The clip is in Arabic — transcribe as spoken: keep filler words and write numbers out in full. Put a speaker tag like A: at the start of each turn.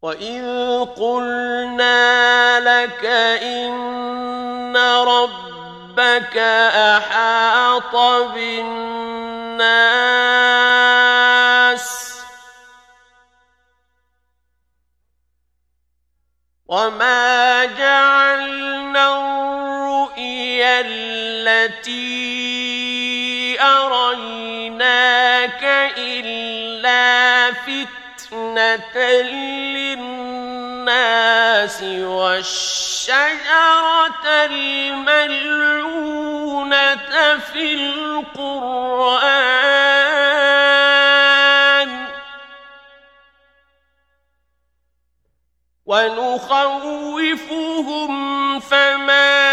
A: وَإِذْ قُلْنَا لَكَ إِنَّ رَبَّكَ أَحَاطَ بِالنَّاسِ وَمَا جَعَلْنَا الرُّؤْيَا الَّتِي أَرَيْنَاكَ إِلَّا فِتْنَةً لِلنَّاسِ وَالشَّجَرَةَ الْمَلْعُونَةَ فِي الْقُرْآنِ وَنُخَوِّفُهُمْ فَمَا